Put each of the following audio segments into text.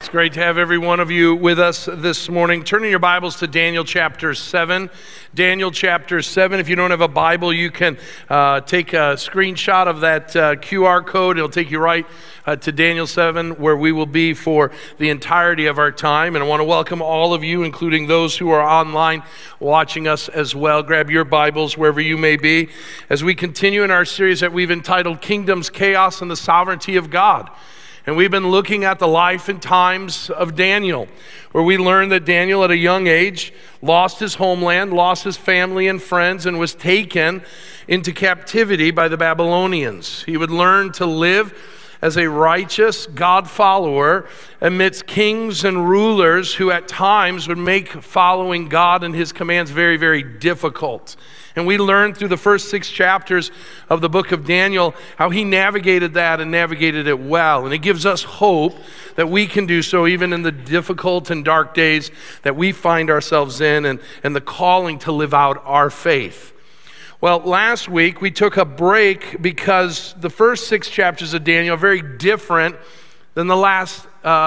It's great to have every one of you with us this morning. Turn in your Bibles to Daniel chapter 7. Daniel chapter 7. If you don't have a Bible, you can take a screenshot of that QR code. It'll take you right to Daniel 7, where we will be for the entirety of our time. And I want to welcome all of you, including those who are online watching us as well. Grab your Bibles wherever you may be as we continue in our series that we've entitled Kingdoms, Chaos, and the Sovereignty of God. And we've been looking at the life and times of Daniel, where we learned that Daniel at a young age lost his homeland, lost his family and friends, and was taken into captivity by the Babylonians. He would learn to live as a righteous God follower amidst kings and rulers who at times would make following God and his commands very, very difficult. And we learned through the first 6 chapters of the book of Daniel how he navigated that and navigated it well. And it gives us hope that we can do so even in the difficult and dark days that we find ourselves in and the calling to live out our faith. Well, last week we took a break because the first 6 chapters of Daniel are very different than the last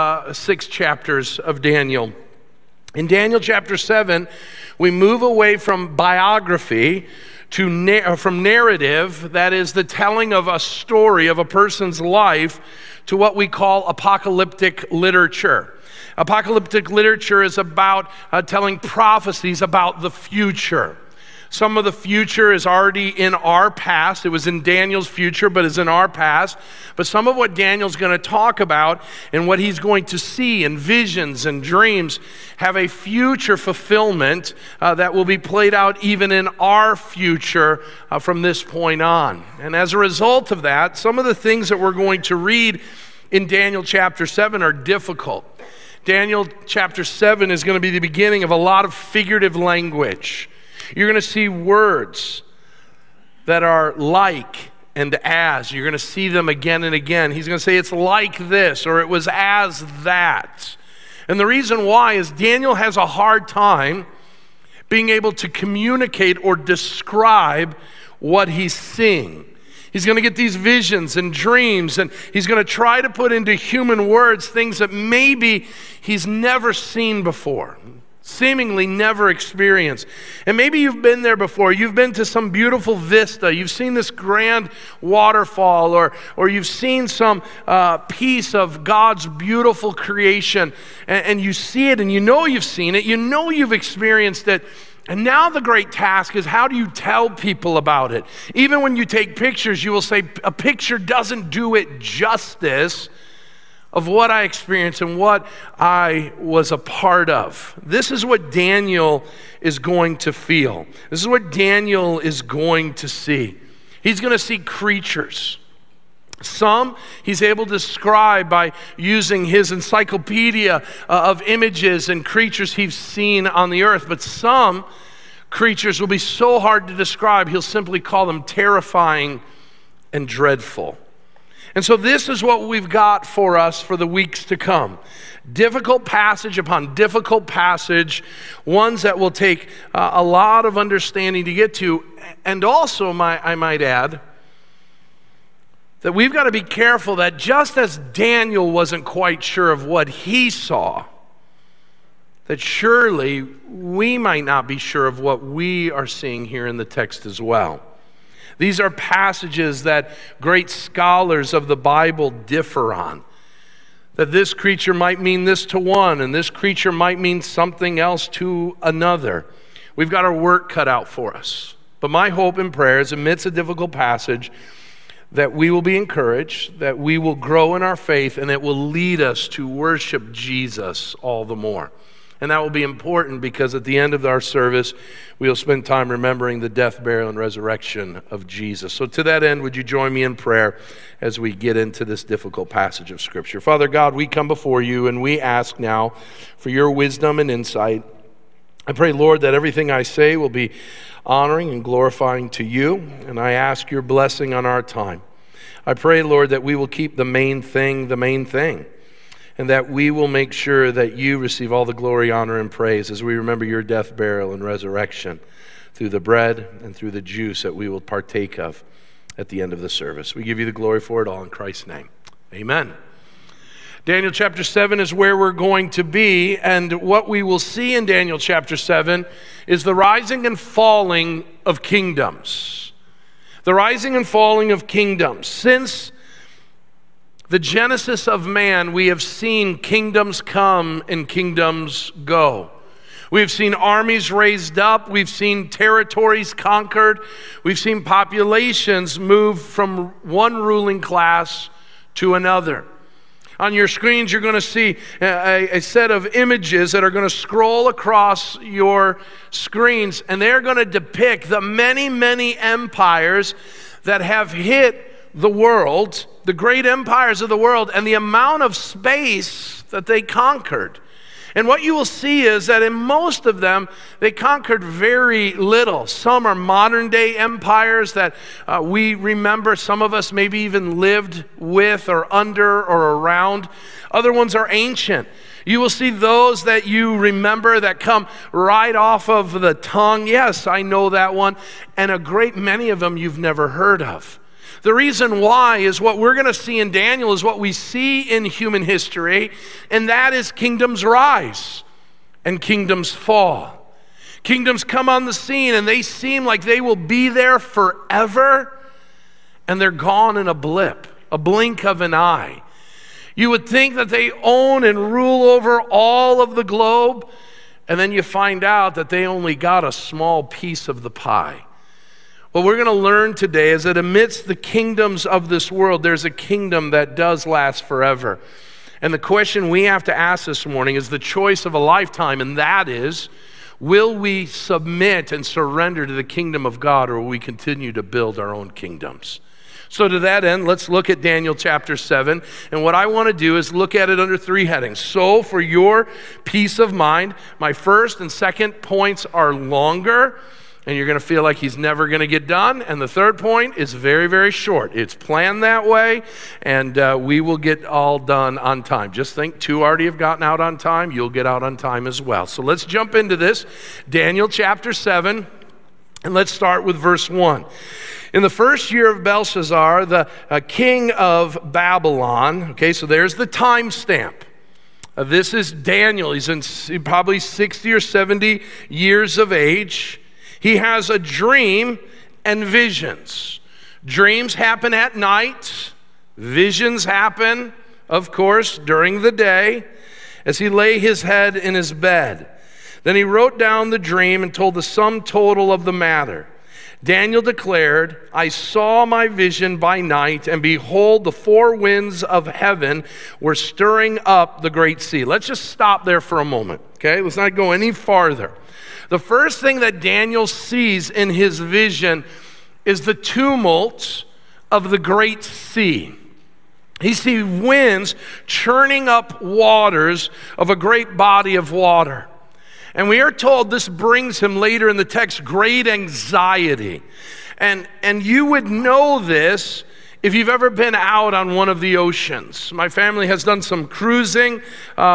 6 chapters of Daniel. In Daniel chapter 7, we move away from biography to from narrative, that is the telling of a story of a person's life, to what we call apocalyptic literature. Apocalyptic literature is about telling prophecies about the future. Some of the future is already in our past. It was in Daniel's future, but is in our past. But some of what Daniel's going to talk about and what he's going to see in visions and dreams have a future fulfillment that will be played out even in our future from this point on. And as a result of that, some of the things that we're going to read in Daniel chapter 7 are difficult. Daniel chapter 7 is going to be the beginning of a lot of figurative language. You're going to see words that are like and as. You're going to see them again and again. He's going to say it's like this or it was as that. And the reason why is Daniel has a hard time being able to communicate or describe what he's seeing. He's going to get these visions and dreams, and he's going to try to put into human words things that maybe he's never seen before. Seemingly never experienced. And maybe you've been there before. You've been to some beautiful vista. You've seen this grand waterfall, or you've seen some piece of God's beautiful creation, and you see it, and you know you've seen it. You know you've experienced it. And now the great task is, how do you tell people about it? Even when you take pictures, you will say, a picture doesn't do it justice of what I experienced and what I was a part of. This is what Daniel is going to feel. This is what Daniel is going to see. He's going to see creatures. Some he's able to describe by using his encyclopedia of images and creatures he's seen on the earth. But some creatures will be so hard to describe, he'll simply call them terrifying and dreadful. And so this is what we've got for us for the weeks to come. Difficult passage upon difficult passage, ones that will take a lot of understanding to get to. And also, I might add, that we've got to be careful that just as Daniel wasn't quite sure of what he saw, that surely we might not be sure of what we are seeing here in the text as well. These are passages that great scholars of the Bible differ on. That this creature might mean this to one, and this creature might mean something else to another. We've got our work cut out for us. But my hope and prayer is, amidst a difficult passage, that we will be encouraged, that we will grow in our faith, and it will lead us to worship Jesus all the more. And that will be important because at the end of our service, we'll spend time remembering the death, burial, and resurrection of Jesus. So to that end, would you join me in prayer as we get into this difficult passage of Scripture? Father God, we come before you and we ask now for your wisdom and insight. I pray, Lord, that everything I say will be honoring and glorifying to you, and I ask your blessing on our time. I pray, Lord, that we will keep the main thing, and that we will make sure that you receive all the glory, honor, and praise as we remember your death, burial, and resurrection through the bread and through the juice that we will partake of at the end of the service. We give you the glory for it all in Christ's name. Amen. Daniel chapter 7 is where we're going to be, and what we will see in Daniel chapter 7 is the rising and falling of kingdoms. The rising and falling of kingdoms. Since the genesis of man, we have seen kingdoms come and kingdoms go. We've seen armies raised up. We've seen territories conquered. We've seen populations move from one ruling class to another. On your screens, you're going to see a set of images that are going to scroll across your screens, and they're going to depict the many, many empires that have hit the world, the great empires of the world, and the amount of space that they conquered. And what you will see is that in most of them, they conquered very little. Some are modern day empires that we remember. Some of us maybe even lived with or under or around. Other ones are ancient. You will see those that you remember that come right off of the tongue. Yes, I know that one. And a great many of them you've never heard of. The reason why is what we're going to see in Daniel is what we see in human history, and that is kingdoms rise and kingdoms fall. Kingdoms come on the scene and they seem like they will be there forever, and they're gone in a blip, a blink of an eye. You would think that they own and rule over all of the globe, and then you find out that they only got a small piece of the pie. What we're going to learn today is that amidst the kingdoms of this world, there's a kingdom that does last forever. And the question we have to ask this morning is the choice of a lifetime, and that is, will we submit and surrender to the kingdom of God, or will we continue to build our own kingdoms? So to that end, let's look at Daniel chapter 7. And what I want to do is look at it under three headings. So for your peace of mind, my first and second points are longer, and you're going to feel like he's never going to get done. And the third point is very, very short. It's planned that way, and we will get all done on time. Just think, two already have gotten out on time. You'll get out on time as well. So let's jump into this. Daniel chapter 7, and let's start with verse 1. In the first year of Belshazzar, the king of Babylon, okay, so there's the timestamp. This is Daniel. He's in probably 60 or 70 years of age. He has a dream and visions. Dreams happen at night. Visions happen, of course, during the day as he lay his head in his bed. Then he wrote down the dream and told the sum total of the matter. Daniel declared, I saw my vision by night, and behold, the four winds of heaven were stirring up the great sea. Let's just stop there for a moment, okay? Let's not go any farther. The first thing that Daniel sees in his vision is the tumult of the great sea. He sees winds churning up waters of a great body of water. And we are told this brings him later in the text great anxiety. And you would know this if you've ever been out on one of the oceans. My family has done some cruising,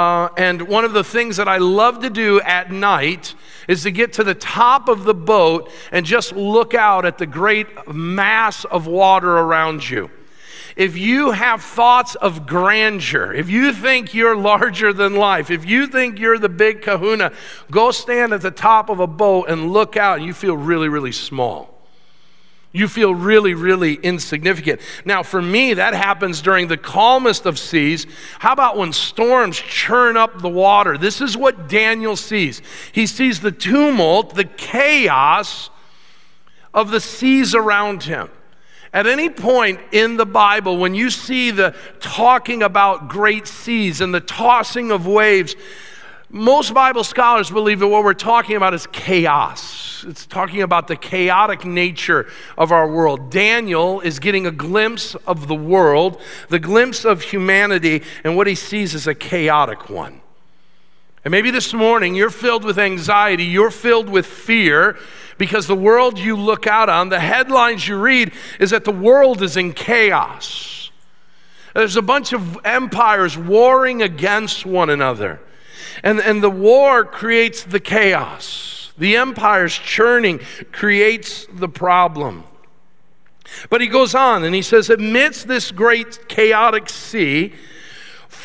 and one of the things that I love to do at night is to get to the top of the boat and just look out at the great mass of water around you. If you have thoughts of grandeur, if you think you're larger than life, if you think you're the big kahuna, go stand at the top of a boat and look out, and you feel really, really small. You feel really, really insignificant. Now, for me, that happens during the calmest of seas. How about when storms churn up the water? This is what Daniel sees. He sees the tumult, the chaos of the seas around him. At any point in the Bible, when you see the talking about great seas and the tossing of waves, most Bible scholars believe that what we're talking about is chaos. It's talking about the chaotic nature of our world. Daniel is getting a glimpse of the world, the glimpse of humanity, and what he sees is a chaotic one. And maybe this morning you're filled with anxiety, you're filled with fear, because the world you look out on, the headlines you read, is that the world is in chaos. There's a bunch of empires warring against one another. And the war creates the chaos. The empire's churning creates the problem. But he goes on and he says, amidst this great chaotic sea,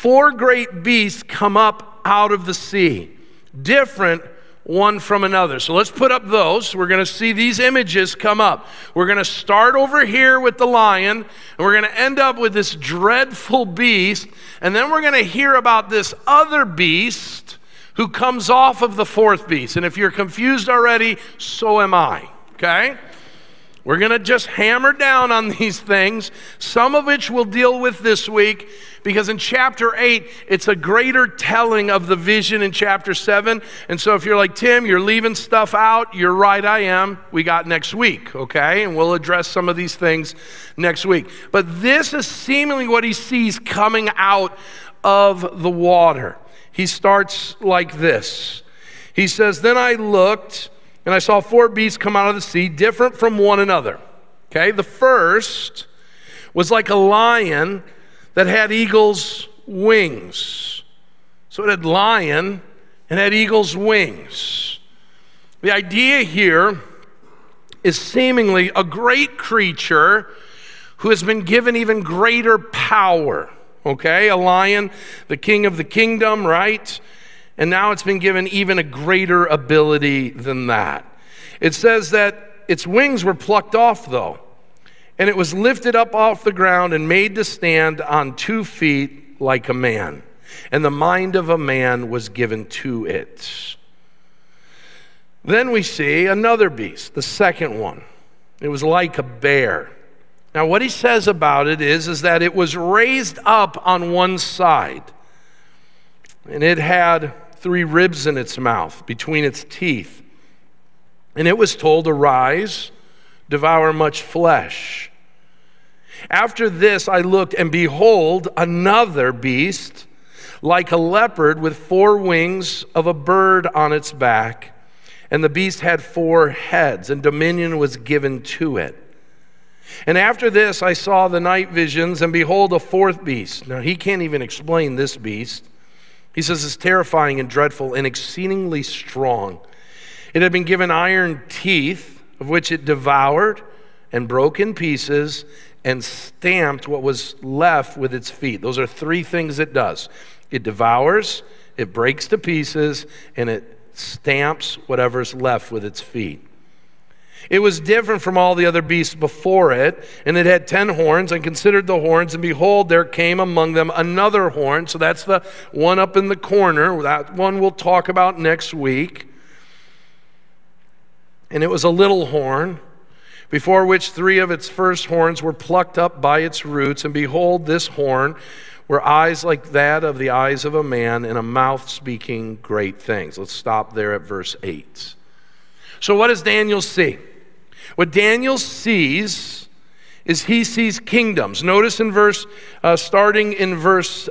4 great beasts come up out of the sea, different one from another. So let's put up those. We're going to see these images come up. We're going to start over here with the lion, and we're going to end up with this dreadful beast, and then we're going to hear about this other beast who comes off of the 4th beast. And if you're confused already, so am I, okay? We're going to just hammer down on these things, some of which we'll deal with this week, because in chapter 8, it's a greater telling of the vision in chapter 7. And so if you're like, Tim, you're leaving stuff out, you're right, I am. We got next week, okay? And we'll address some of these things next week. But this is seemingly what he sees coming out of the water. He starts like this. He says, then I looked, and I saw 4 beasts come out of the sea, different from one another. Okay, the first was like a lion that had eagle's wings. So it had lion and had eagle's wings. The idea here is seemingly a great creature who has been given even greater power. Okay, a lion, the king of the kingdom, right? And now it's been given even a greater ability than that. It says that its wings were plucked off, though, and it was lifted up off the ground and made to stand on 2 feet like a man. And the mind of a man was given to it. Then we see another beast, the second one. It was like a bear. Now, what he says about it is that it was raised up on one side, and it had 3 ribs in its mouth between its teeth. And it was told, arise, devour much flesh. After this I looked, and behold, another beast, like a leopard with 4 wings of a bird on its back. And the beast had 4 heads, and dominion was given to it. And after this I saw the night visions, and behold, a 4th beast. Now he can't even explain this beast. He says it's terrifying and dreadful and exceedingly strong. It had been given iron teeth, of which it devoured and broke in pieces and stamped what was left with its feet. Those are 3 things it does. It devours, it breaks to pieces, and it stamps whatever's left with its feet. It was different from all the other beasts before it, and it had 10 horns. I considered the horns, and behold, there came among them another horn. So that's the one up in the corner. That one we'll talk about next week. And it was a little horn, before which 3 of its first horns were plucked up by its roots. And behold, this horn were eyes like that of the eyes of a man, and a mouth speaking great things. Let's stop there at verse 8. So what does Daniel see? What Daniel sees is he sees kingdoms. Notice in starting in verse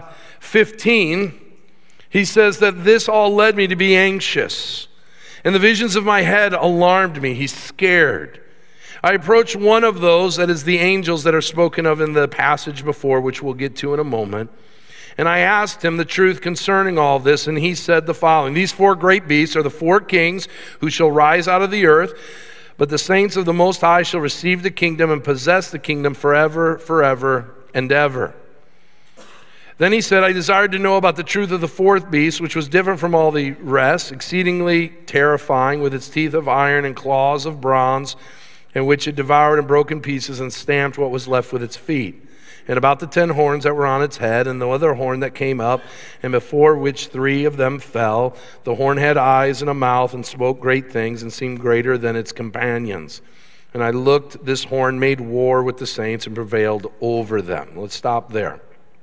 15, he says that this all led me to be anxious, and the visions of my head alarmed me. He's scared. I approached one of those, that is the angels that are spoken of in the passage before, which we'll get to in a moment. And I asked him the truth concerning all this, and he said the following. These 4 great beasts are the 4 kings who shall rise out of the earth, but the saints of the Most High shall receive the kingdom and possess the kingdom forever, forever, and ever. Then he said, I desired to know about the truth of the 4th beast, which was different from all the rest, exceedingly terrifying, with its teeth of iron and claws of bronze, in which it devoured and broke in pieces and stamped what was left with its feet. And about the 10 horns that were on its head, and the other horn that came up, and before which 3 of them fell. The horn had eyes and a mouth, and spoke great things, and seemed greater than its companions. And I looked, this horn made war with the saints and prevailed over them. Let's stop there.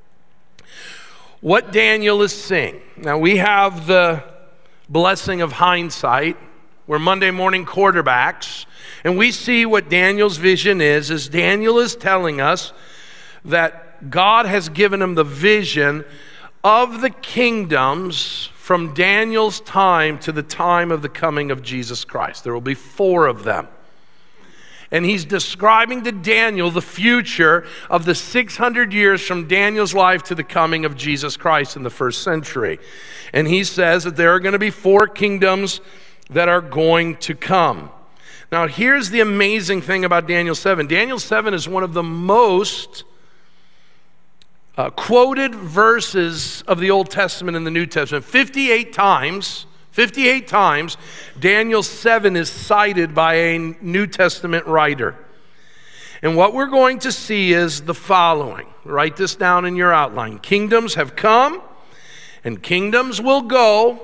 What Daniel is seeing. Now we have the blessing of hindsight. We're Monday morning quarterbacks, and we see what Daniel's vision is Daniel is telling us that God has given him the vision of the kingdoms from Daniel's time to the time of the coming of Jesus Christ. There will be 4 of them. And he's describing to Daniel the future of the 600 years from Daniel's life to the coming of Jesus Christ in the 1st century. And he says that there are going to be 4 kingdoms that are going to come. Now, here's the amazing thing about Daniel 7. Daniel 7 is one of the most quoted verses of the Old Testament and the New Testament. 58 times, Daniel 7 is cited by a New Testament writer. And what we're going to see is the following. Write this down in your outline. Kingdoms have come, and kingdoms will go,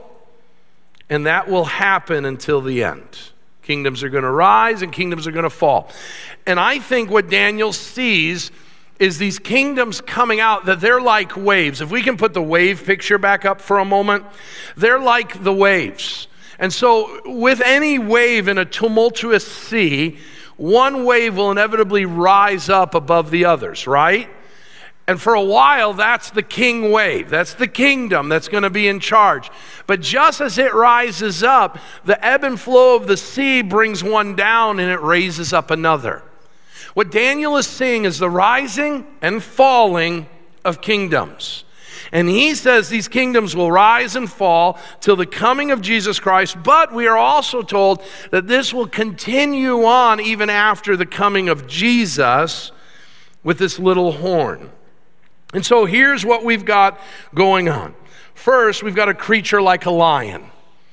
and that will happen until the end. Kingdoms are going to rise, and kingdoms are going to fall. And I think what Daniel sees is these kingdoms coming out, that they're like waves. If we can put the wave picture back up for a moment, they're like the waves. And so with any wave in a tumultuous sea, one wave will inevitably rise up above the others, right? And for a while, that's the king wave. That's the kingdom that's going to be in charge. But just as it rises up, the ebb and flow of the sea brings one down and it raises up another. What Daniel is seeing is the rising and falling of kingdoms. And he says these kingdoms will rise and fall till the coming of Jesus Christ, but we are also told that this will continue on even after the coming of Jesus with this little horn. And so here's what we've got going on. First, we've got a creature like a lion.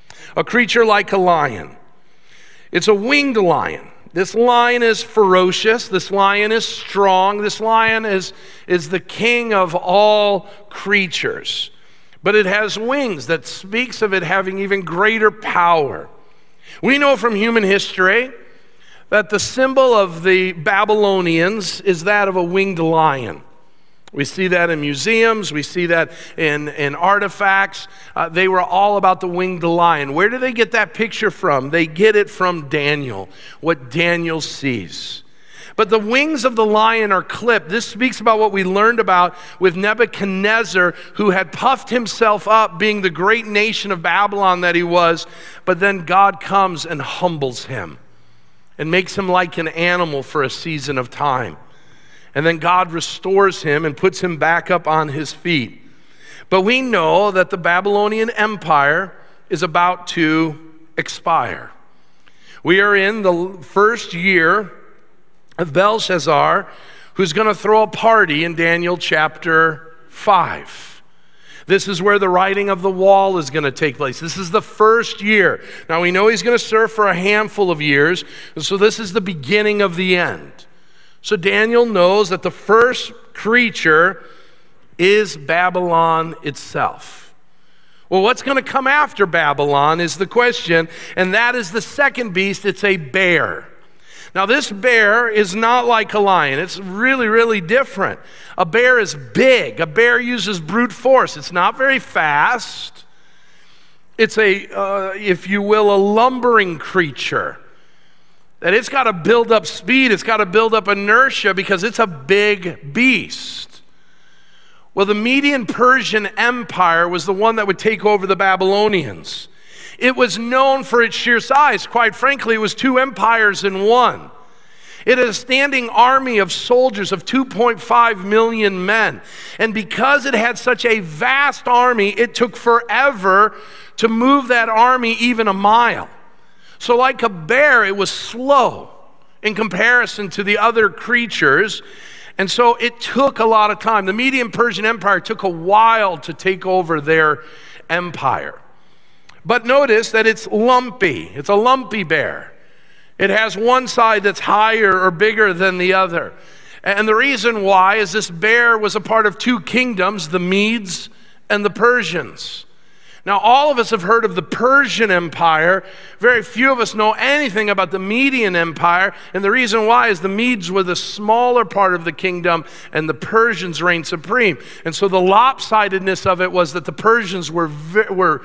A creature like a lion. It's a winged lion. This lion is ferocious. This lion is strong. This lion is the king of all creatures. But it has wings that speaks of it having even greater power. We know from human history that the symbol of the Babylonians is that of a winged lion. We see that in museums. We see that in artifacts. They were all about the winged lion. Where do they get that picture from? They get it from Daniel, what Daniel sees. But the wings of the lion are clipped. This speaks about what we learned about with Nebuchadnezzar, who had puffed himself up, being the great nation of Babylon that he was. But then God comes and humbles him and makes him like an animal for a season of time. And then God restores him and puts him back up on his feet. But we know that the Babylonian Empire is about to expire. We are in the first year of Belshazzar, who's going to throw a party in Daniel chapter 5. This is where the writing of the wall is going to take place. This is the first year. Now we know he's going to serve for a handful of years, and so this is the beginning of the end. So Daniel knows that the first creature is Babylon itself. Well, what's going to come after Babylon is the question, and that is the second beast. It's a bear. Now, this bear is not like a lion. It's really, really different. A bear is big. A bear uses brute force. It's not very fast. It's if you will, a lumbering creature. That it's got to build up speed, it's got to build up inertia because it's a big beast. Well, the Median-Persian Empire was the one that would take over the Babylonians. It was known for its sheer size. Quite frankly, it was two empires in one. It had a standing army of soldiers of 2.5 million men. And because it had such a vast army, it took forever to move that army even a mile. So like a bear, it was slow in comparison to the other creatures. And so it took a lot of time. The Median-Persian Empire took a while to take over their empire. But notice that it's lumpy. It's a lumpy bear. It has one side that's higher or bigger than the other. And the reason why is this bear was a part of two kingdoms, the Medes and the Persians. Now, all of us have heard of the Persian Empire. Very few of us know anything about the Median Empire. And the reason why is the Medes were the smaller part of the kingdom and the Persians reigned supreme. And so the lopsidedness of it was that the Persians were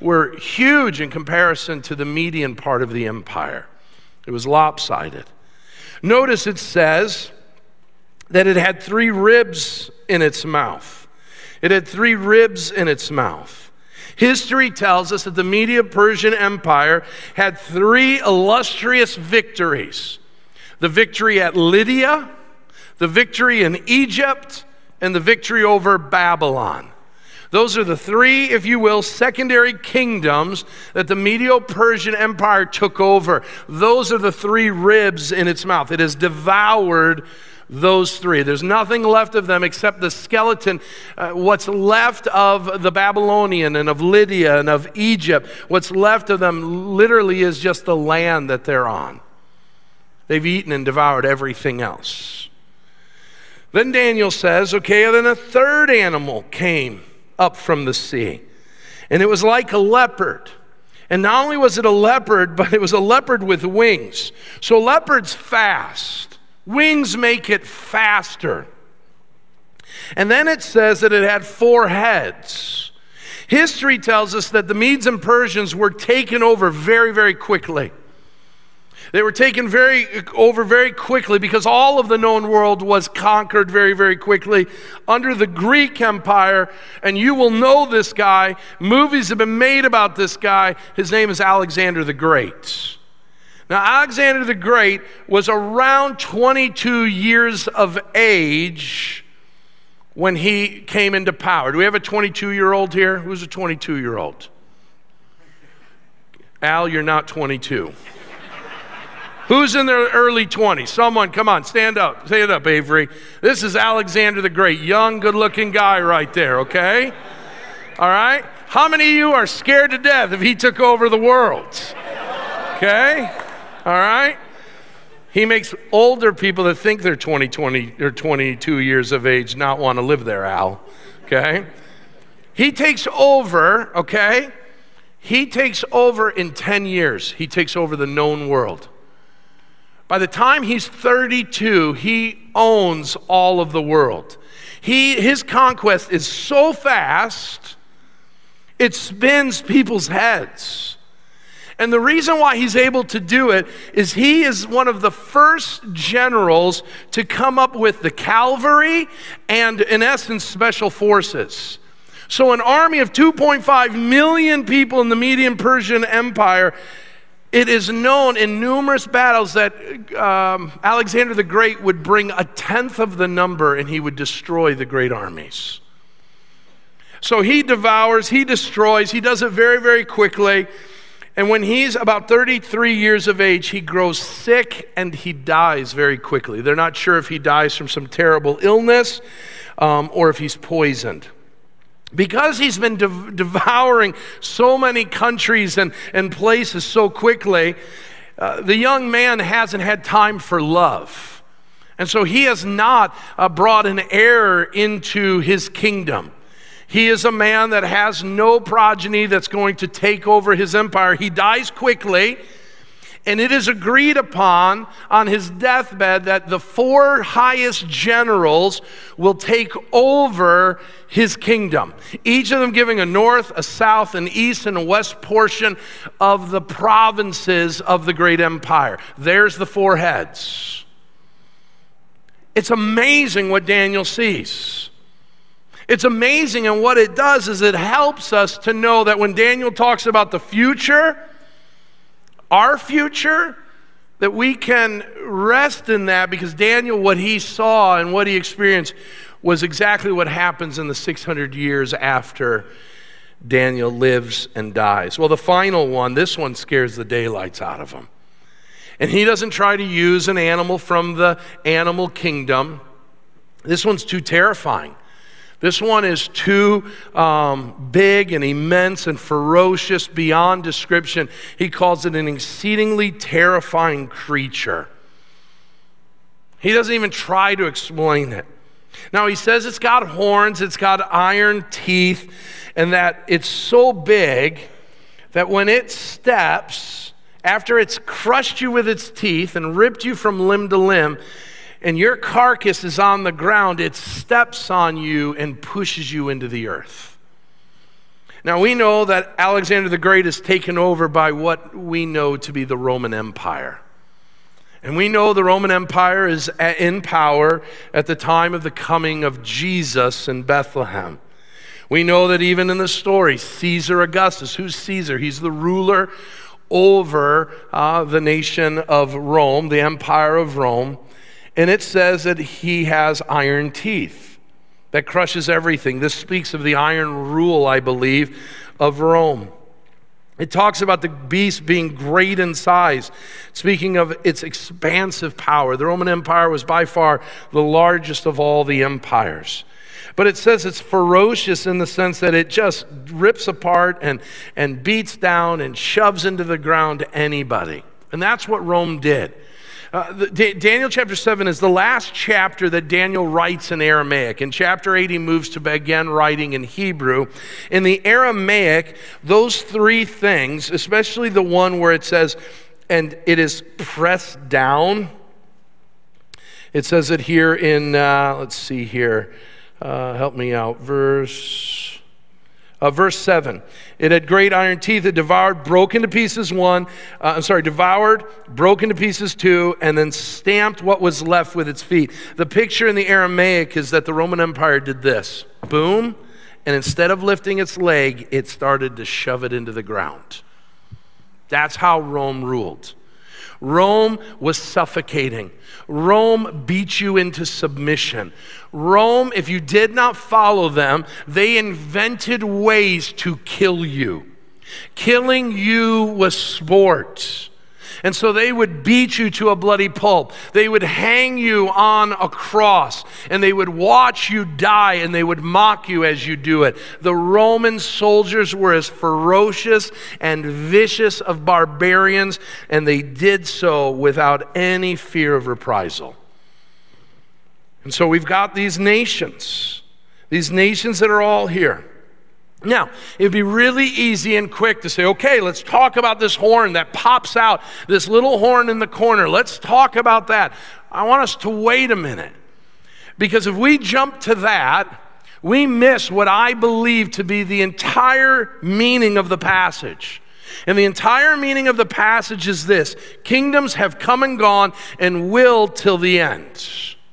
huge in comparison to the Median part of the empire. It was lopsided. Notice it says that it had 3 ribs in its mouth. It had 3 ribs in its mouth. History tells us that the Medo-Persian Empire had 3 illustrious victories. The victory at Lydia, the victory in Egypt, and the victory over Babylon. Those are the 3, if you will, secondary kingdoms that the Medo-Persian Empire took over. Those are the 3 ribs in its mouth. It has devoured those three. There's nothing left of them except the skeleton. What's left of the Babylonian and of Lydia and of Egypt, what's left of them literally is just the land that they're on. They've eaten and devoured everything else. Then Daniel says, okay, then a third animal came up from the sea, and it was like a leopard. And not only was it a leopard, but it was a leopard with wings. So leopard's fast. Wings make it faster. And then it says that it had 4 heads. History tells us that the Medes and Persians were taken over very, very quickly. They were taken over very quickly because all of the known world was conquered very, very quickly under the Greek Empire. And you will know this guy. Movies have been made about this guy. His name is Alexander the Great. Now, Alexander the Great was around 22 years of age when he came into power. Do we have a 22-year-old here? Who's a 22-year-old? Al, you're not 22. Who's in their early 20s? Someone, come on, stand up. Stand up, Avery. This is Alexander the Great, young, good-looking guy right there, okay? All right? How many of you are scared to death if he took over the world? Okay? All right? He makes older people that think they're 20 or 22 years of age not want to live there, Al. Okay? He takes over, okay? He takes over in 10 years. He takes over the known world. By the time he's 32, he owns all of the world. His conquest is so fast, it spins people's heads. And the reason why he's able to do it is he is one of the first generals to come up with the cavalry and, in essence, special forces. So an army of 2.5 million people in the Median Persian Empire, it is known in numerous battles that Alexander the Great would bring 1/10 of the number and he would destroy the great armies. So he devours, he destroys, he does it very, very quickly. And when he's about 33 years of age, he grows sick and he dies very quickly. They're not sure if he dies from some terrible illness or if he's poisoned. Because he's been devouring so many countries and places so quickly, the young man hasn't had time for love. And so he has not brought an heir into his kingdom. He is a man that has no progeny that's going to take over his empire. He dies quickly, and it is agreed upon on his deathbed that the 4 highest generals will take over his kingdom, each of them giving a north, a south, an east, and a west portion of the provinces of the great empire. There's the 4 heads. It's amazing what Daniel sees. It's amazing, and what it does is it helps us to know that when Daniel talks about the future, our future, that we can rest in that, because Daniel, what he saw and what he experienced was exactly what happens in the 600 years after Daniel lives and dies. Well, the final one, this one scares the daylights out of him. And he doesn't try to use an animal from the animal kingdom. This one's too terrifying. This one is too big and immense and ferocious beyond description. He calls it an exceedingly terrifying creature. He doesn't even try to explain it. Now, he says it's got horns, it's got iron teeth, and that it's so big that when it steps, after it's crushed you with its teeth and ripped you from limb to limb, and your carcass is on the ground, it steps on you and pushes you into the earth. Now, we know that Alexander the Great is taken over by what we know to be the Roman Empire. And we know the Roman Empire is in power at the time of the coming of Jesus in Bethlehem. We know that even in the story, Caesar Augustus, who's Caesar? He's the ruler over the nation of Rome, the Empire of Rome. And it says that he has iron teeth that crushes everything. This speaks of the iron rule, I believe, of Rome. It talks about the beast being great in size, speaking of its expansive power. The Roman Empire was by far the largest of all the empires. But it says it's ferocious in the sense that it just rips apart and beats down and shoves into the ground anybody. And that's what Rome did. Daniel chapter 7 is the last chapter that Daniel writes in Aramaic. In chapter 8, he moves to begin writing in Hebrew. In the Aramaic, those three things, especially the one where it says, and it is pressed down. It says it here in, let's see here, help me out, verse 7. It had great iron teeth. It devoured, broke into pieces devoured, broke into pieces two, and then stamped what was left with its feet. The picture in the Aramaic is that the Roman Empire did this. Boom. And instead of lifting its leg, it started to shove it into the ground. That's how Rome ruled. Rome was suffocating. Rome beat you into submission. Rome, if you did not follow them, they invented ways to kill you. Killing you was sport. And so they would beat you to a bloody pulp. They would hang you on a cross, and they would watch you die, and they would mock you as you do it. The Roman soldiers were as ferocious and vicious of barbarians, and they did so without any fear of reprisal. And so we've got these nations that are all here. Now, it'd be really easy and quick to say, okay, let's talk about this horn that pops out, this little horn in the corner. Let's talk about that. I want us to wait a minute. Because if we jump to that, we miss what I believe to be the entire meaning of the passage. And the entire meaning of the passage is this: kingdoms have come and gone and will till the end.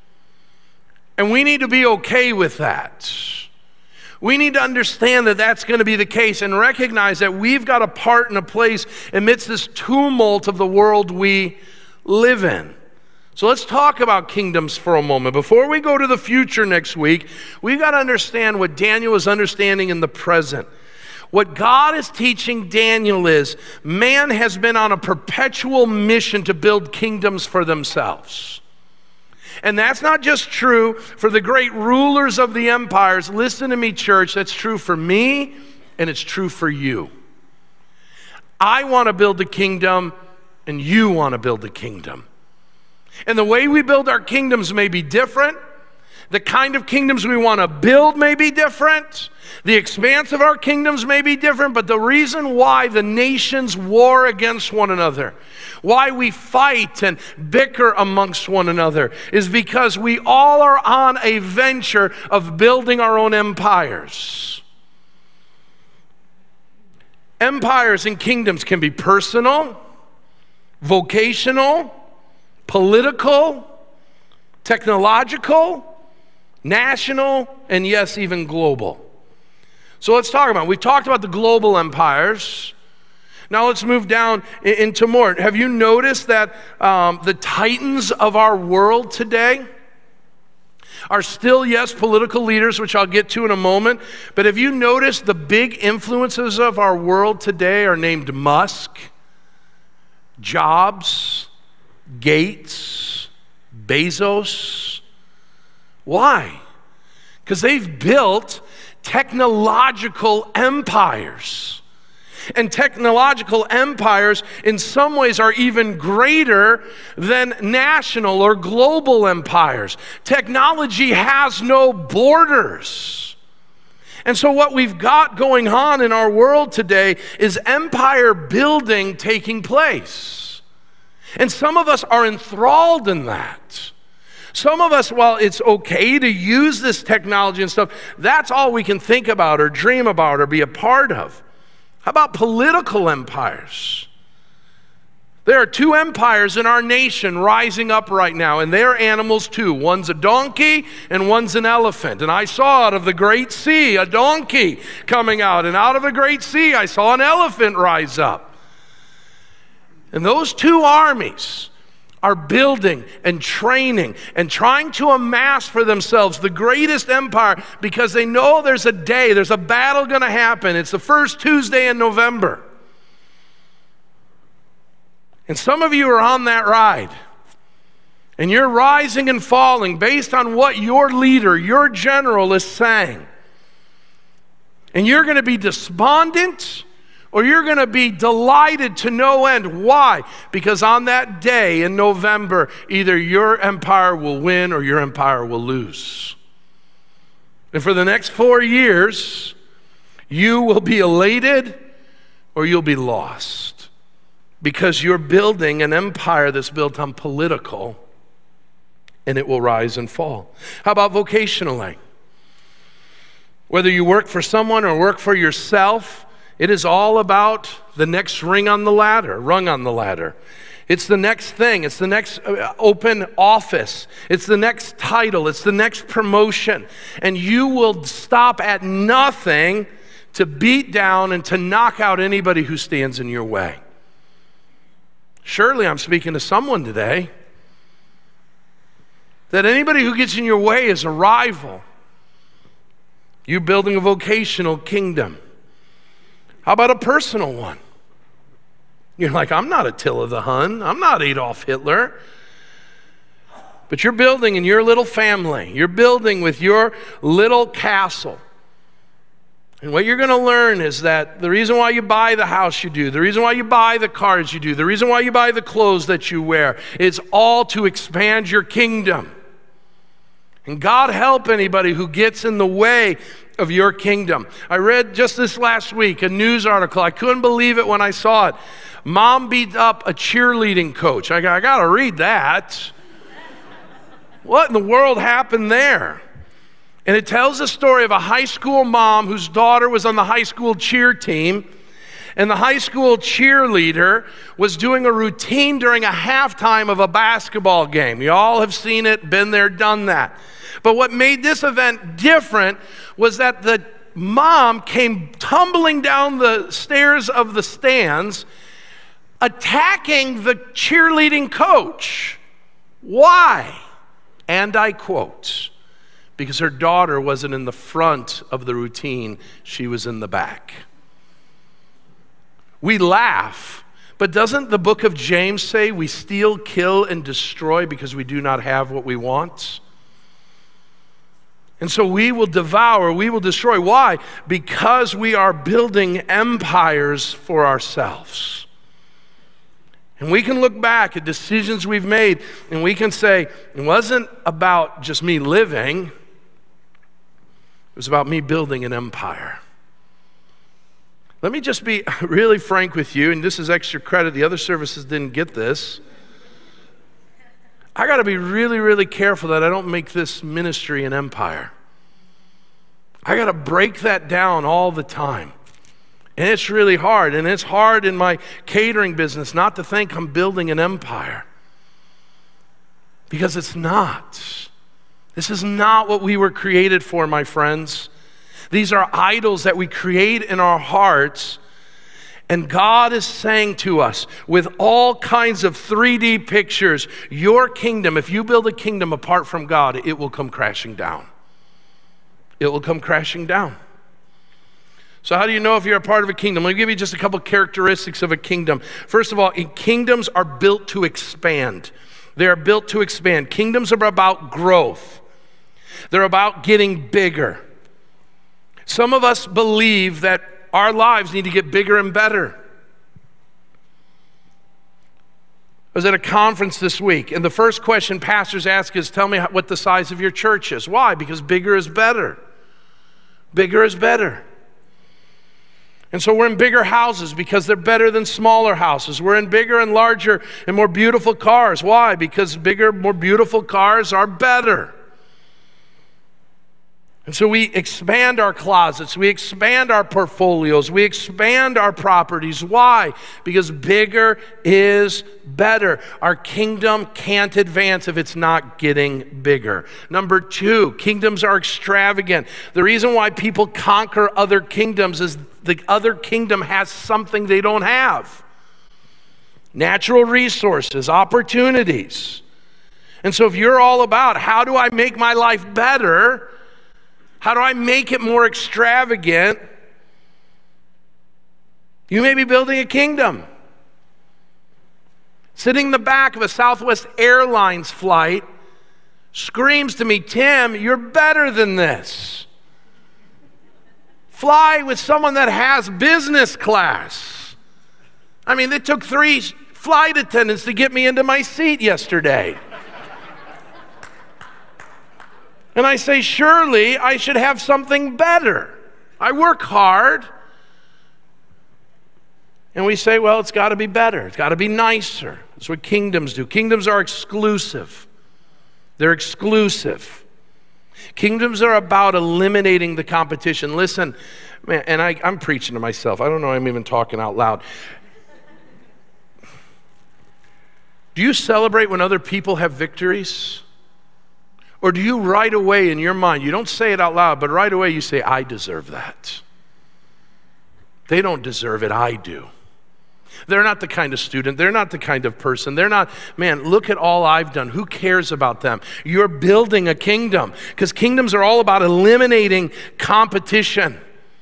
And we need to be okay with that. We need to understand that that's going to be the case and recognize that we've got a part and a place amidst this tumult of the world we live in. So let's talk about kingdoms for a moment. Before we go to the future next week, we've got to understand what Daniel is understanding in the present. What God is teaching Daniel is man has been on a perpetual mission to build kingdoms for themselves. And that's not just true for the great rulers of the empires. Listen to me, church. That's true for me, and it's true for you. I want to build a kingdom, and you want to build a kingdom. And the way we build our kingdoms may be different. The kind of kingdoms we want to build may be different. The expanse of our kingdoms may be different, but the reason why the nations war against one another, why we fight and bicker amongst one another, is because we all are on a venture of building our own empires. Empires and kingdoms can be personal, vocational, political, technological, national, and yes, even global. So let's talk about it. We've talked about the global empires. Now let's move down into more. Have you noticed that the titans of our world today are still, yes, political leaders, which I'll get to in a moment, but have you noticed the big influences of our world today are named Musk, Jobs, Gates, Bezos? Why? Because they've built technological empires. And technological empires in some ways are even greater than national or global empires. Technology has no borders. And so what we've got going on in our world today is empire building taking place. And some of us are enthralled in that. Some of us, while it's okay to use this technology and stuff, that's all we can think about or dream about or be a part of. How about political empires? There are two empires in our nation rising up right now, and they're animals too. One's a donkey and one's an elephant. And I saw out of the great sea a donkey coming out, and out of the great sea I saw an elephant rise up. And those two armies are building and training and trying to amass for themselves the greatest empire because they know there's a day, there's a battle going to happen. It's the first Tuesday in November. And some of you are on that ride. And you're rising and falling based on what your leader, your general is saying. And you're going to be despondent, or you're going to be delighted to no end. Why? Because on that day in November, either your empire will win or your empire will lose. And for the next 4 years, you will be elated or you'll be lost. Because you're building an empire that's built on political, and it will rise and fall. How about vocationally? Whether you work for someone or work for yourself, it is all about the next rung on the ladder. It's the next thing. It's the next open office. It's the next title. It's the next promotion. And you will stop at nothing to beat down and to knock out anybody who stands in your way. Surely I'm speaking to someone today that anybody who gets in your way is a rival. You're building a vocational kingdom. How about a personal one? You're like, I'm not Attila the Hun. I'm not Adolf Hitler. But you're building in your little family. You're building with your little castle. And what you're going to learn is that the reason why you buy the house you do, the reason why you buy the cars you do, the reason why you buy the clothes that you wear, is all to expand your kingdom. And God help anybody who gets in the way of your kingdom. I read just this last week a news article. I couldn't believe it when I saw it. Mom beat up a cheerleading coach. I got to read that. What in the world happened there? And it tells the story of a high school mom whose daughter was on the high school cheer team. And the high school cheerleader was doing a routine during a halftime of a basketball game. You all have seen it, been there, done that. But what made this event different was that the mom came tumbling down the stairs of the stands, attacking the cheerleading coach. Why? And I quote, because her daughter wasn't in the front of the routine, she was in the back. We laugh, but doesn't the book of James say we steal, kill, and destroy because we do not have what we want? And so we will devour, we will destroy. Why? Because we are building empires for ourselves. And we can look back at decisions we've made and we can say, it wasn't about just me living, it was about me building an empire. Let me just be really frank with you, and this is extra credit. The other services didn't get this. I got to be really, really careful that I don't make this ministry an empire. I got to break that down all the time. And it's really hard. And it's hard in my catering business not to think I'm building an empire. Because it's not. This is not what we were created for, my friends. These are idols that we create in our hearts. And God is saying to us with all kinds of 3D pictures, your kingdom, if you build a kingdom apart from God, it will come crashing down. It will come crashing down. So how do you know if you're a part of a kingdom? Let me give you just a couple characteristics of a kingdom. First of all, kingdoms are built to expand. They are built to expand. Kingdoms are about growth. They're about getting bigger. Some of us believe that our lives need to get bigger and better. I was at a conference this week, and the first question pastors ask is, tell me what the size of your church is. Why? Because bigger is better. Bigger is better. And so we're in bigger houses because they're better than smaller houses. We're in bigger and larger and more beautiful cars. Why? Because bigger, more beautiful cars are better. And so we expand our closets, we expand our portfolios, we expand our properties. Why? Because bigger is better. Our kingdom can't advance if it's not getting bigger. Number two, kingdoms are extravagant. The reason why people conquer other kingdoms is the other kingdom has something they don't have. Natural resources, opportunities. And so if you're all about how do I make my life better, how do I make it more extravagant? You may be building a kingdom. sitting in the back of a Southwest Airlines flight, screams to me, "Tim, you're better than this. Fly with someone that has business class." I mean, it took 3 flight attendants to get me into my seat yesterday. And I say, surely I should have something better. I work hard. And we say, well, it's got to be better. It's got to be nicer. That's what kingdoms do. Kingdoms are exclusive. They're exclusive. Kingdoms are about eliminating the competition. Listen, man, and I'm preaching to myself. I don't know I'm even talking out loud. Do you celebrate when other people have victories? Or do you right away in your mind, you don't say it out loud, but right away you say, I deserve that. They don't deserve it, I do. They're not the kind of student, they're not the kind of person, they're not, man, look at all I've done. Who cares about them? You're building a kingdom, because kingdoms are all about eliminating competition.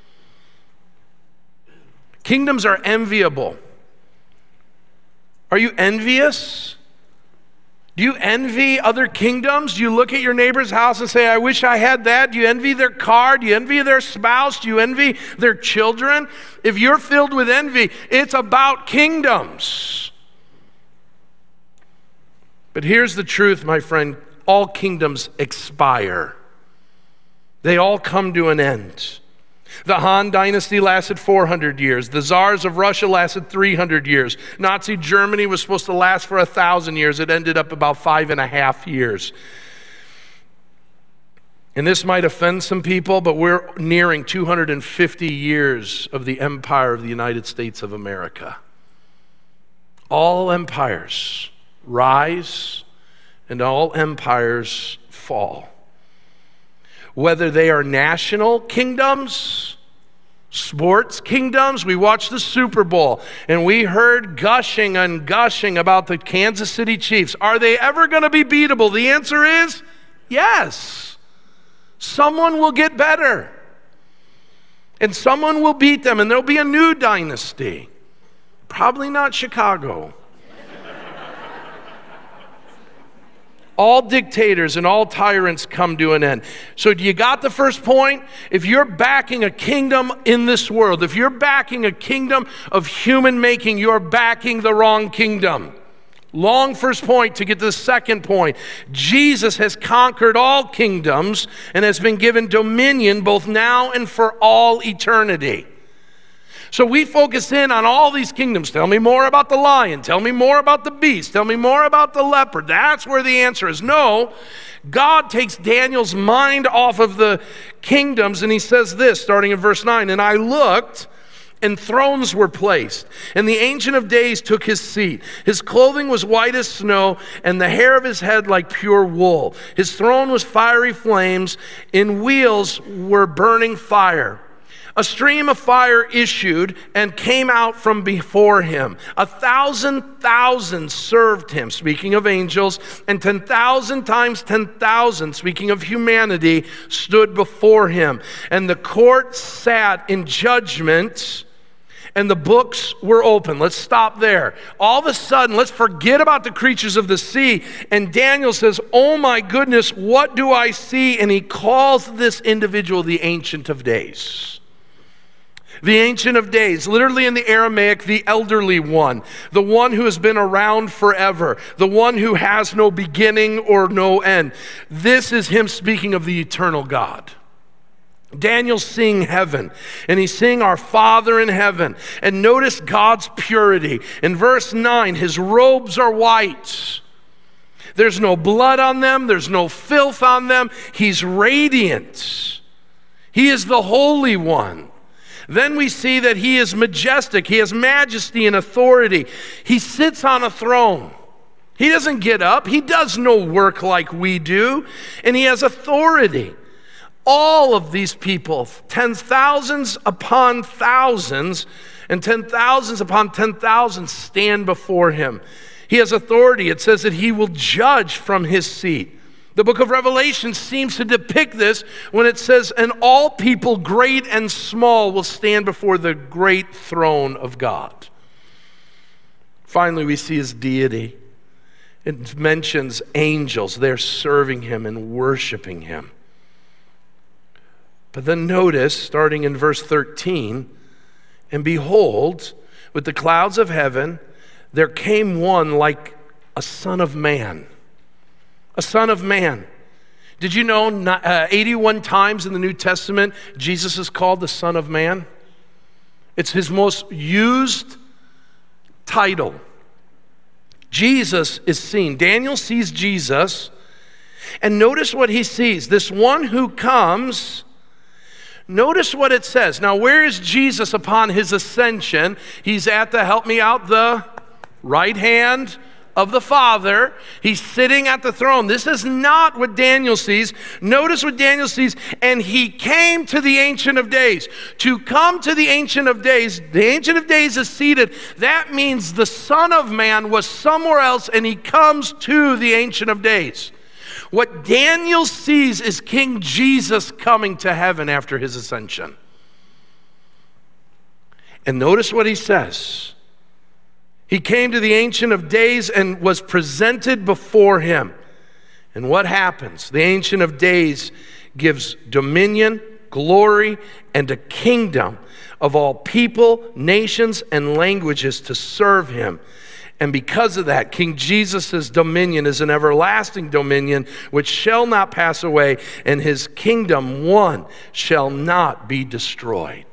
Kingdoms are enviable. Are you envious? Do you envy other kingdoms? Do you look at your neighbor's house and say, I wish I had that? Do you envy their car? Do you envy their spouse? Do you envy their children? If you're filled with envy, it's about kingdoms. But here's the truth, my friend. All kingdoms expire. They all come to an end. The Han Dynasty lasted 400 years. The Tsars of Russia lasted 300 years. Nazi Germany was supposed to last for 1,000 years. It ended up about 5.5 years. And this might offend some people, but we're nearing 250 years of the empire of the United States of America. All empires rise and all empires fall. Whether they are national kingdoms, sports kingdoms. We watched the Super Bowl and we heard gushing and gushing about the Kansas City Chiefs. Are they ever going to be beatable? The answer is yes. Someone will get better. And someone will beat them and there'll be a new dynasty. Probably not Chicago. All dictators and all tyrants come to an end. So do you got the first point? If you're backing a kingdom in this world, if you're backing a kingdom of human making, you're backing the wrong kingdom. Long first point to get to the second point. Jesus has conquered all kingdoms and has been given dominion both now and for all eternity. So we focus in on all these kingdoms. Tell me more about the lion. Tell me more about the beast. Tell me more about the leopard. That's where the answer is. No, God takes Daniel's mind off of the kingdoms and he says this, starting in verse 9, and I looked, and thrones were placed, and the Ancient of Days took his seat. His clothing was white as snow, and the hair of his head like pure wool. His throne was fiery flames, in wheels were burning fire. A stream of fire issued and came out from before him. 1,000,000 served him, speaking of angels, and 10,000 times 10,000, speaking of humanity, stood before him. And the court sat in judgment, and the books were open. Let's stop there. All of a sudden, let's forget about the creatures of the sea. And Daniel says, oh my goodness, what do I see? And he calls this individual the Ancient of Days. The Ancient of Days, literally in the Aramaic, the elderly one, the one who has been around forever, the one who has no beginning or no end. This is him speaking of the eternal God. Daniel's seeing heaven, and he's seeing our Father in heaven. And notice God's purity. In verse 9, his robes are white. There's no blood on them. There's no filth on them. He's radiant. He is the Holy One. Then we see that he is majestic. He has majesty and authority. He sits on a throne. He doesn't get up. He does no work like we do. And he has authority. All of these people, 10,000s upon thousands and 10,000s upon 10,000 stand before him. He has authority. It says that he will judge from his seat. The book of Revelation seems to depict this when it says, and all people, great and small, will stand before the great throne of God. Finally, we see his deity. It mentions angels. They're serving him and worshiping him. But then notice, starting in verse 13, and behold, with the clouds of heaven, there came one like a son of man. A son of man. Did you know 81 times in the New Testament, Jesus is called the Son of Man? It's his most used title. Jesus is seen. Daniel sees Jesus, and notice what he sees. This one who comes, notice what it says. Now, where is Jesus upon his ascension? He's at the right hand of the Father. He's sitting at the throne. This is not what Daniel sees. Notice what Daniel sees. And he came to the Ancient of Days. To come to the Ancient of Days, the Ancient of Days is seated. That means the Son of Man was somewhere else, and he comes to the Ancient of Days. What Daniel sees is King Jesus coming to heaven after his ascension. And notice what he says. He came to the Ancient of Days and was presented before him. And what happens? The Ancient of Days gives dominion, glory, and a kingdom of all people, nations, and languages to serve him. And because of that, King Jesus' dominion is an everlasting dominion which shall not pass away, and his kingdom, one, shall not be destroyed.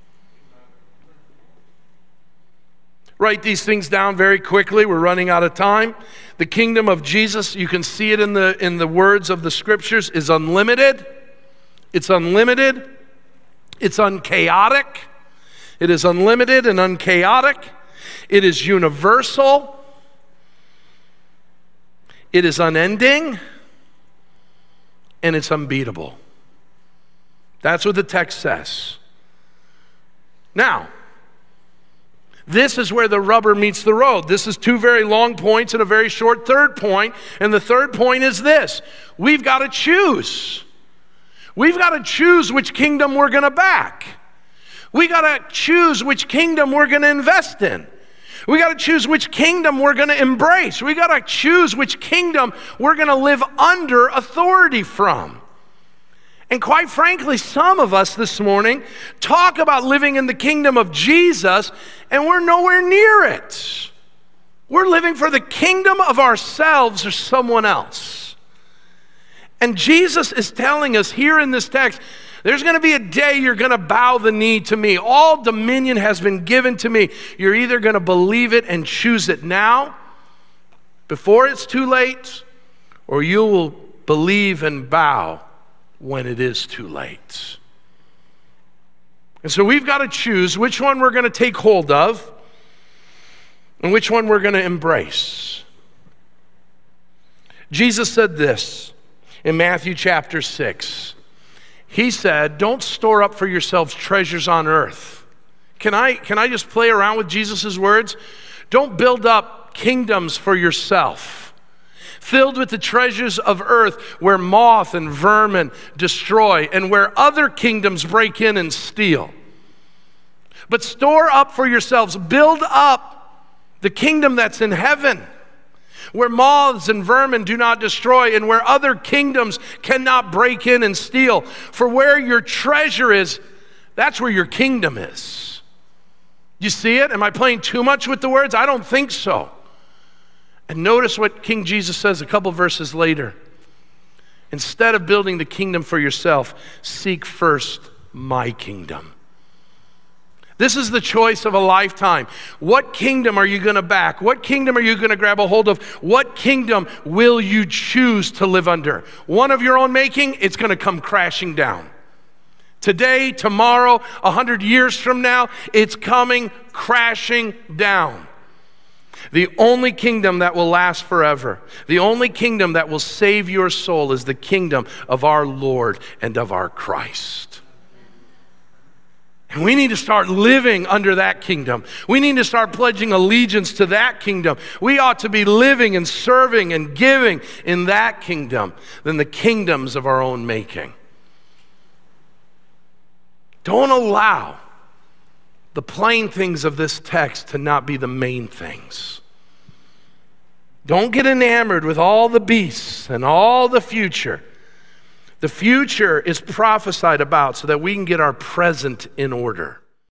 Write these things down very quickly. We're running out of time. The kingdom of Jesus, you can see it in the words of the scriptures, is unlimited. It's unlimited. It's unchaotic. It is unlimited and unchaotic. It is universal. It is unending. And it's unbeatable. That's what the text says. Now, this is where the rubber meets the road. This is two very long points and a very short third point. And the third point is this. We've got to choose. We've got to choose which kingdom we're going to back. We got to choose which kingdom we're going to invest in. We got to choose which kingdom we're going to embrace. We got to choose which kingdom we're going to live under authority from. And quite frankly, some of us this morning talk about living in the kingdom of Jesus, and we're nowhere near it. We're living for the kingdom of ourselves or someone else. And Jesus is telling us here in this text, there's going to be a day you're going to bow the knee to me. All dominion has been given to me. You're either going to believe it and choose it now, before it's too late, or you will believe and bow when it is too late. And so we've got to choose which one we're going to take hold of and which one we're going to embrace. Jesus said this in Matthew chapter 6. He said, don't store up for yourselves treasures on earth. Can I just play around with Jesus' words? Don't build up kingdoms for yourself, filled with the treasures of earth where moth and vermin destroy and where other kingdoms break in and steal. But store up for yourselves, build up the kingdom that's in heaven, where moths and vermin do not destroy and where other kingdoms cannot break in and steal. For where your treasure is, that's where your kingdom is. You see it? Am I playing too much with the words? I don't think so. And notice what King Jesus says a couple verses later. Instead of building the kingdom for yourself, seek first my kingdom. This is the choice of a lifetime. What kingdom are you going to back? What kingdom are you going to grab a hold of? What kingdom will you choose to live under? One of your own making, it's going to come crashing down. Today, tomorrow, 100 years from now, it's coming crashing down. The only kingdom that will last forever, the only kingdom that will save your soul is the kingdom of our Lord and of our Christ. And we need to start living under that kingdom. We need to start pledging allegiance to that kingdom. We ought to be living and serving and giving in that kingdom than the kingdoms of our own making. Don't allow the plain things of this text to not be the main things. Don't get enamored with all the beasts and all the future. The future is prophesied about so that we can get our present in order.